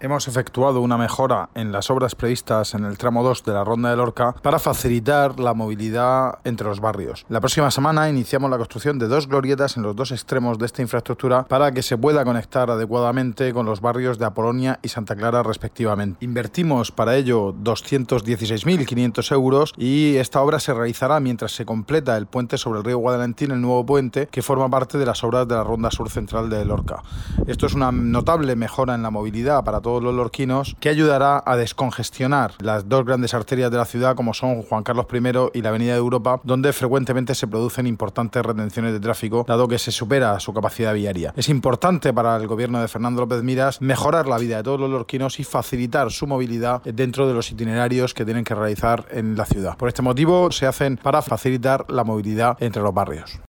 Hemos efectuado una mejora en las obras previstas en el tramo 2 de la Ronda de Lorca para facilitar la movilidad entre los barrios. La próxima semana iniciamos la construcción de 2 glorietas en los 2 extremos de esta infraestructura para que se pueda conectar adecuadamente con los barrios de Apolonia y Santa Clara respectivamente. Invertimos para ello 216.500 euros y esta obra se realizará mientras se completa el puente sobre el río Guadalentín, el nuevo puente que forma parte de las obras de la Ronda Sur Central de Lorca. Esto es una notable mejora en la movilidad para todos los lorquinos que ayudará a descongestionar las 2 grandes arterias de la ciudad como son Juan Carlos I y la Avenida de Europa, donde frecuentemente se producen importantes retenciones de tráfico dado que se supera su capacidad viaria. Es importante para el gobierno de Fernando López Miras mejorar la vida de todos los lorquinos y facilitar su movilidad dentro de los itinerarios que tienen que realizar en la ciudad. Por este motivo se hacen para facilitar la movilidad entre los barrios.